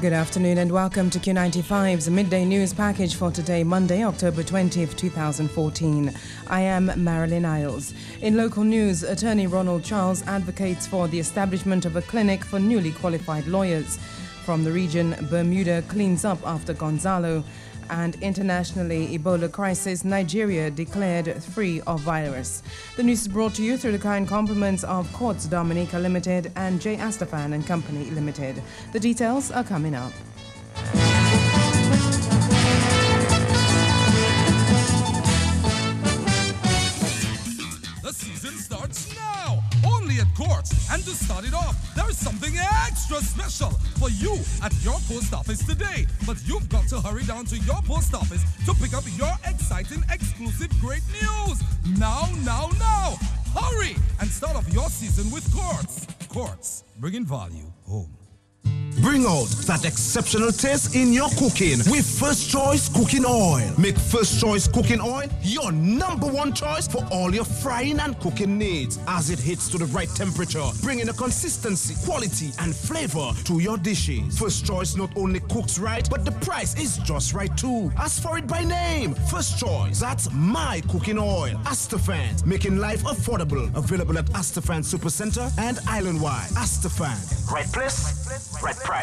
Good afternoon and welcome to Q95's midday news package for today, Monday, October 20th, 2014. I am Marilyn Isles. In local news, attorney Ronald Charles advocates for the establishment of a clinic for newly qualified lawyers. From the region, Bermuda cleans up after Gonzalo. And internationally, Ebola crisis, Nigeria declared free of virus. The news is brought to you through the kind compliments of Quartz Dominica Limited and J. Astafan and Company Limited. The details are coming up. The season starts now, only at Quartz. And to start it off, there is something extra special for you at your post office today. But you've got to hurry down to your post office to pick up your exciting, exclusive, great news. Now. Hurry and start off your season with Quartz. Quartz, bringing value home. Bring out that exceptional taste in your cooking with First Choice Cooking Oil. Make First Choice Cooking Oil your #1 choice for all your frying and cooking needs, as it hits to the right temperature, bringing a consistency, quality and flavor to your dishes. First Choice not only cooks right, but the price is just right too. Ask for it by name. First Choice, that's my cooking oil. Astafan, making life affordable. Available at Astafan Supercenter and Island-wide. Astafan, right place, right price.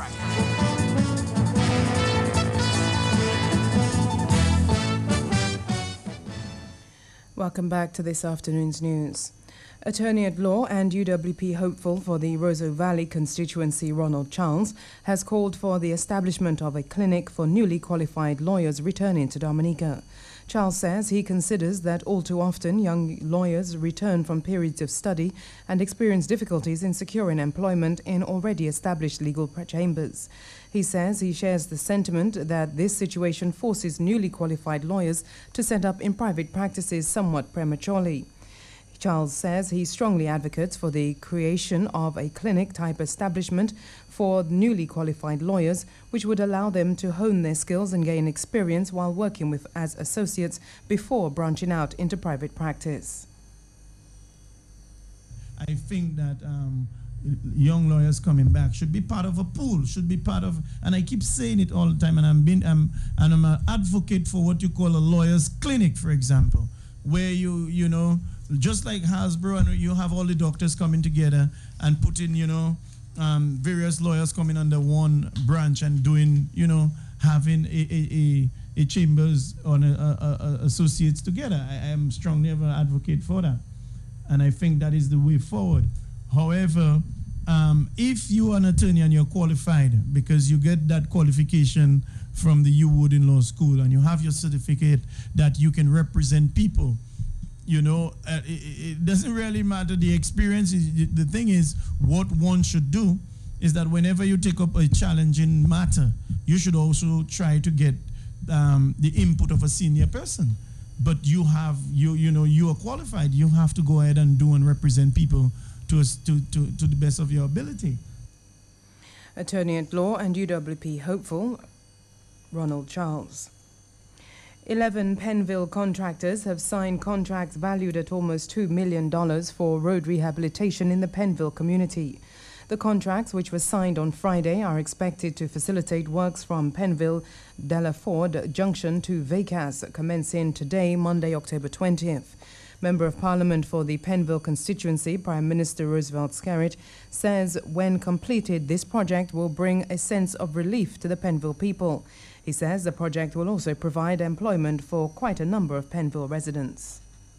Welcome back to this afternoon's news. Attorney at law and UWP hopeful for the Roseau Valley constituency, Ronald Charles, has called for the establishment of a clinic for newly qualified lawyers returning to Dominica. Charles says he considers that all too often young lawyers return from periods of study and experience difficulties in securing employment in already established legal chambers. He says he shares the sentiment that this situation forces newly qualified lawyers to set up in private practices somewhat prematurely. Charles says he strongly advocates for the creation of a clinic-type establishment for newly qualified lawyers, which would allow them to hone their skills and gain experience while working with as associates before branching out into private practice. I think that young lawyers coming back should be part of a pool, should be part of, and I keep saying it all the time, and I'm an advocate for what you call a lawyer's clinic, for example, where you know, just like Hasbro, and you have all the doctors coming together and putting, various lawyers coming under one branch and doing, having a chambers on associates together. I am strongly an advocate for that. And I think that is the way forward. However, if you are an attorney and you're qualified, because you get that qualification from the U Wood Law School and you have your certificate that you can represent people, it doesn't really matter the experience. The thing is, what one should do is that whenever you take up a challenging matter, you should also try to get the input of a senior person. But you are qualified. You have to go ahead and do and represent people to the best of your ability. Attorney at law and UWP hopeful, Ronald Charles. 11 Pennville contractors have signed contracts valued at almost $2 million for road rehabilitation in the Pennville community. The contracts, which were signed on Friday, are expected to facilitate works from Pennville Delaford Junction to Vacas, commencing today, Monday, October 20th. Member of Parliament for the Pennville constituency, Prime Minister Roosevelt Skerrit, says when completed, this project will bring a sense of relief to the Pennville people. He says the project will also provide employment for quite a number of Pennville residents.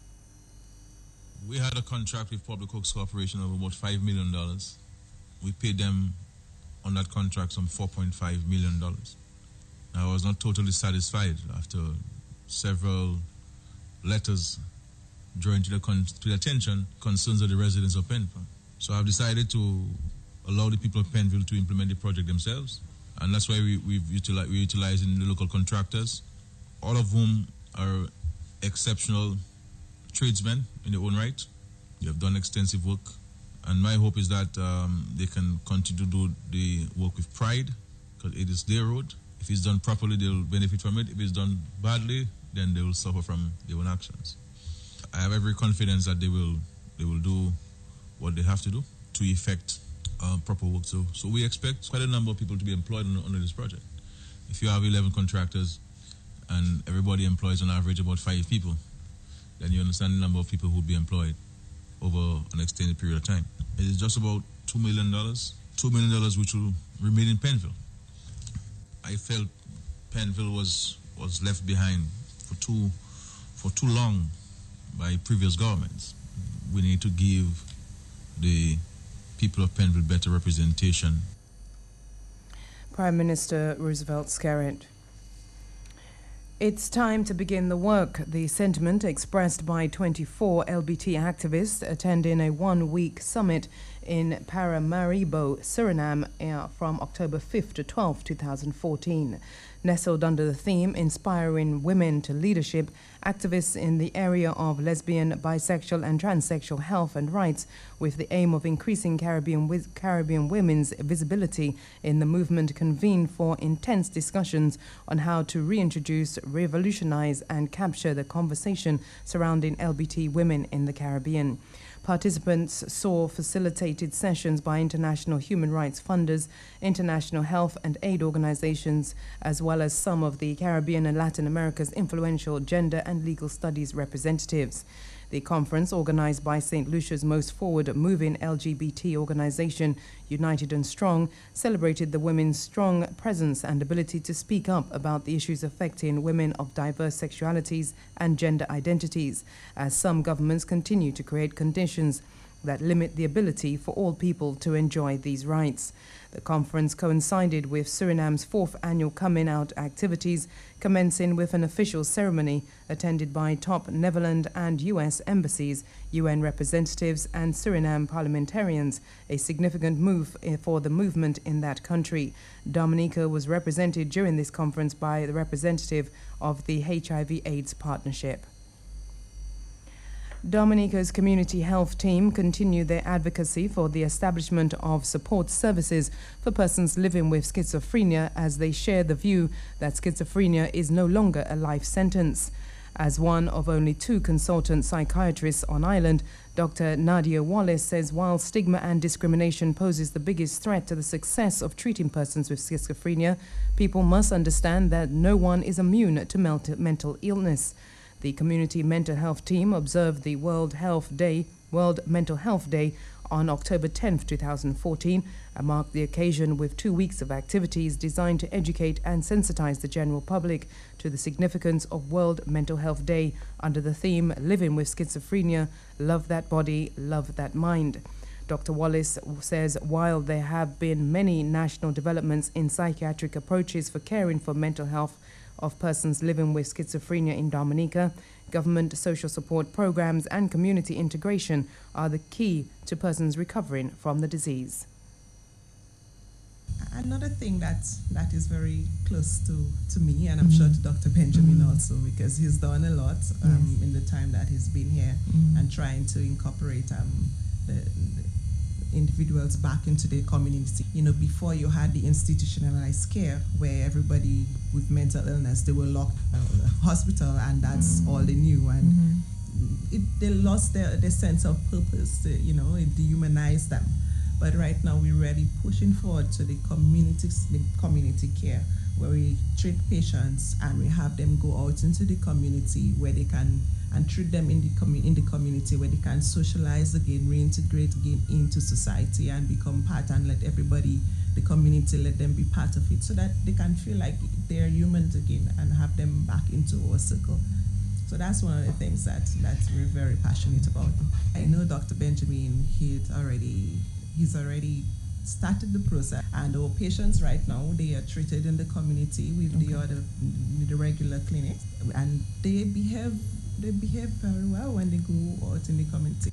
We had a contract with Public Works Corporation of about $5 million. We paid them on that contract some $4.5 million. I was not totally satisfied after several letters drawing to the attention concerns of the residents of Pennville. So I've decided to allow the people of Pennville to implement the project themselves. And that's why we're utilizing the local contractors, all of whom are exceptional tradesmen in their own right. They have done extensive work. And my hope is that they can continue to do the work with pride, because it is their road. If it's done properly, they'll benefit from it. If it's done badly, then they will suffer from their own actions. I have every confidence that they will do what they have to do to effect proper work. So we expect quite a number of people to be employed under this project. If you have 11 contractors and everybody employs on average about 5 people, then you understand the number of people who will be employed over an extended period of time. It is just about $2 million. $2 million which will remain in Penville. I felt Penville was left behind for too long by previous governments. We need to give the people of Penville better representation. Prime Minister Roosevelt Skerrit. It's time to begin the work, the sentiment expressed by 24 LBT activists attending a one-week summit in Paramaribo, Suriname from October 5th to 12th, 2014. Nestled under the theme Inspiring Women to Leadership, activists in the area of lesbian, bisexual and transsexual health and rights, with the aim of increasing Caribbean women's visibility in the movement, convened for intense discussions on how to reintroduce, revolutionize and capture the conversation surrounding LBT women in the Caribbean. Participants saw facilitated sessions by international human rights funders, international health and aid organizations, as well as some of the Caribbean and Latin America's influential gender and legal studies representatives. The conference, organized by St. Lucia's most forward-moving LGBT organization, United and Strong, celebrated the women's strong presence and ability to speak up about the issues affecting women of diverse sexualities and gender identities, as some governments continue to create conditions that limit the ability for all people to enjoy these rights. The conference coincided with Suriname's 4th annual coming out activities, commencing with an official ceremony attended by top Netherlands and U.S. embassies, UN representatives and Suriname parliamentarians, a significant move for the movement in that country. Dominica was represented during this conference by the representative of the HIV/AIDS Partnership. Dominica's community health team continued their advocacy for the establishment of support services for persons living with schizophrenia, as they share the view that schizophrenia is no longer a life sentence. As one of only 2 consultant psychiatrists on island, Dr. Nadia Wallace says while stigma and discrimination poses the biggest threat to the success of treating persons with schizophrenia, people must understand that no one is immune to mental illness. The community mental health team observed the World Mental Health Day on October 10, 2014, and marked the occasion with 2 weeks of activities designed to educate and sensitize the general public to the significance of World Mental Health Day under the theme Living with Schizophrenia, Love That Body, Love That Mind. Dr. Wallace says while there have been many national developments in psychiatric approaches for caring for mental health of persons living with schizophrenia in Dominica, government social support programs and community integration are the key to persons recovering from the disease. Another thing that is very close to me, and I'm sure to Dr. Benjamin also, because he's done a lot in the time that he's been here and trying to incorporate the individuals back into the community. You know, before you had the institutionalized care where everybody with mental illness, they were locked in the hospital and that's all they knew. And they lost their sense of purpose, it dehumanized them. But right now we're really pushing forward to the community care, where we treat patients and we have them go out into the community where they can, and treat them in the community where they can socialize again, reintegrate again into society and become part, and let everybody, the community, let them be part of it so that they can feel like they're humans again and have them back into our circle. So that's one of the things that we're very passionate about. I know Dr. Benjamin, he's already started the process, and our patients right now, they are treated in the community with the regular clinics, and they behave very well when they go out in the community.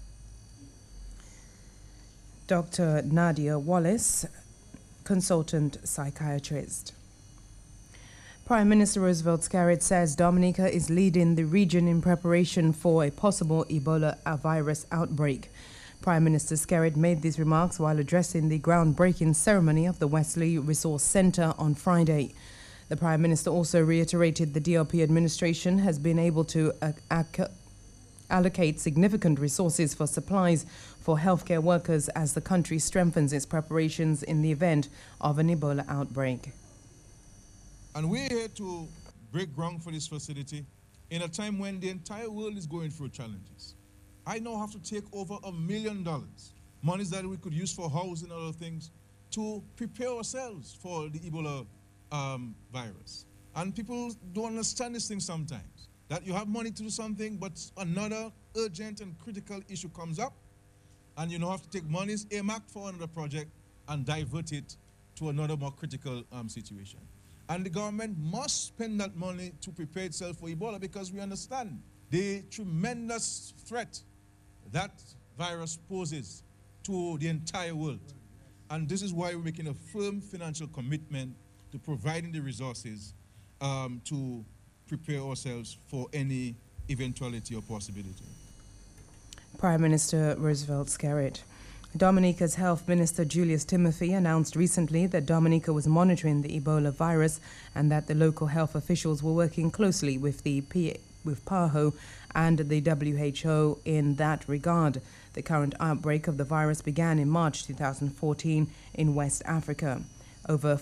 Dr. Nadia Wallace, consultant psychiatrist. Prime Minister Roosevelt Skerrit says Dominica is leading the region in preparation for a possible Ebola virus outbreak. Prime Minister Skerrit made these remarks while addressing the groundbreaking ceremony of the Wesley Resource Center on Friday. The Prime Minister also reiterated the DRP administration has been able to allocate significant resources for supplies for healthcare workers as the country strengthens its preparations in the event of an Ebola outbreak. And we're here to break ground for this facility in a time when the entire world is going through challenges. I now have to take over $1 million, monies that we could use for housing and other things, to prepare ourselves for the Ebola virus. And people don't understand this thing sometimes, that you have money to do something, but another urgent and critical issue comes up, and you now have to take monies earmarked for another project and divert it to another more critical situation. And the government must spend that money to prepare itself for Ebola, because we understand the tremendous threat that virus poses to the entire world. And this is why we're making a firm financial commitment to providing the resources to prepare ourselves for any eventuality or possibility. Prime Minister Roosevelt Skerrit. Dominica's Health Minister Julius Timothy announced recently that Dominica was monitoring the Ebola virus and that the local health officials were working closely with PAHO and the WHO in that regard. The current outbreak of the virus began in March 2014 in West Africa. Over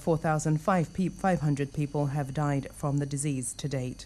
4,500 people have died from the disease to date.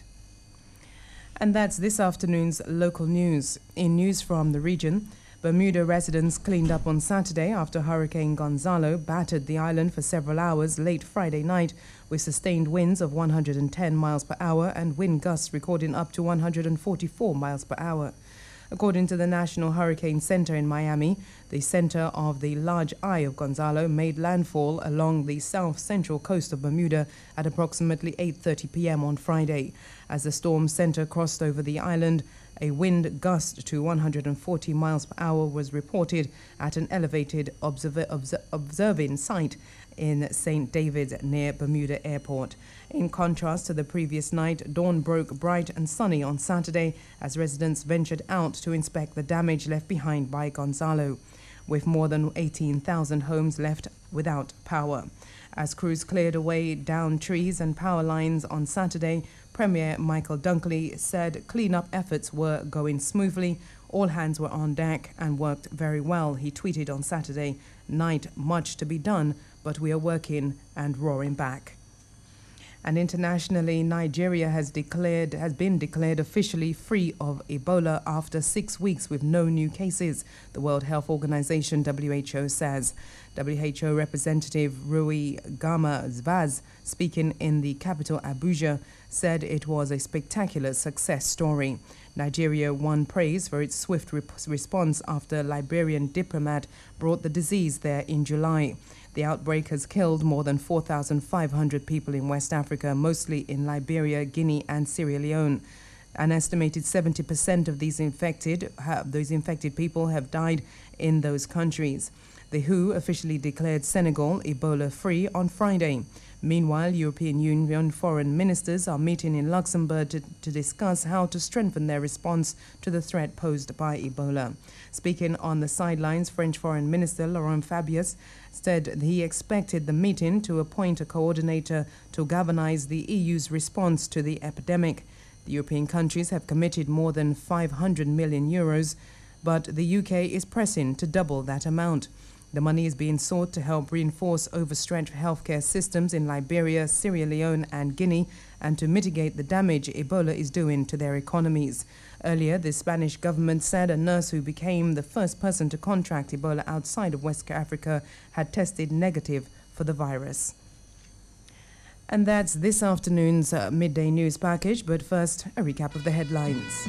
And that's this afternoon's local news. In news from the region, Bermuda residents cleaned up on Saturday after Hurricane Gonzalo battered the island for several hours late Friday night with sustained winds of 110 miles per hour and wind gusts recording up to 144 miles per hour. According to the National Hurricane Center in Miami, the center of the large eye of Gonzalo made landfall along the south-central coast of Bermuda at approximately 8:30 p.m. on Friday. As the storm center crossed over the island, a wind gust to 140 miles per hour was reported at an elevated observing site in St. David's near Bermuda Airport. In contrast to the previous night, dawn broke bright and sunny on Saturday as residents ventured out to inspect the damage left behind by Gonzalo, with more than 18,000 homes left without power. As crews cleared away downed trees and power lines on Saturday, Premier Michael Dunkley said cleanup efforts were going smoothly. All hands were on deck and worked very well. He tweeted on Saturday night, "Much to be done, but we are working and roaring back." And internationally, Nigeria has been declared officially free of Ebola after 6 weeks with no new cases, the World Health Organization WHO says. WHO representative Rui Gama Zvaz, speaking in the capital Abuja, said it was a spectacular success story. Nigeria won praise for its swift response after a Liberian diplomat brought the disease there in July. The outbreak has killed more than 4,500 people in West Africa, mostly in Liberia, Guinea, and Sierra Leone. An estimated 70% of those infected people have died in those countries. The WHO officially declared Senegal Ebola-free on Friday. Meanwhile, European Union foreign ministers are meeting in Luxembourg to discuss how to strengthen their response to the threat posed by Ebola. Speaking on the sidelines, French Foreign Minister Laurent Fabius said he expected the meeting to appoint a coordinator to galvanize the EU's response to the epidemic. The European countries have committed more than 500 million euros, but the UK is pressing to double that amount. The money is being sought to help reinforce overstretched healthcare systems in Liberia, Sierra Leone and Guinea and to mitigate the damage Ebola is doing to their economies. Earlier, the Spanish government said a nurse who became the first person to contract Ebola outside of West Africa had tested negative for the virus. And that's this afternoon's midday news package, but first, a recap of the headlines.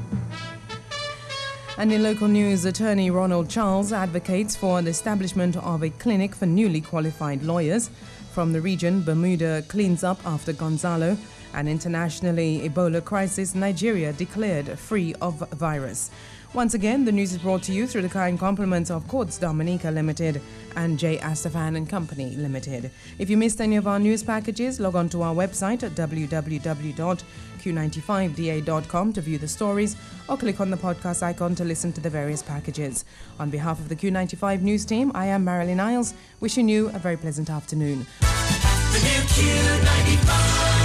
And in local news, attorney Ronald Charles advocates for the establishment of a clinic for newly qualified lawyers. From the region, Bermuda cleans up after Gonzalo. And internationally, Ebola crisis, Nigeria declared free of virus. Once again, the news is brought to you through the kind compliments of Quartz Dominica Limited and J. Astafan and Company Limited. If you missed any of our news packages, log on to our website at www.q95da.com to view the stories or click on the podcast icon to listen to the various packages. On behalf of the Q95 news team, I am Marilyn Isles, wishing you a very pleasant afternoon. The new Q95.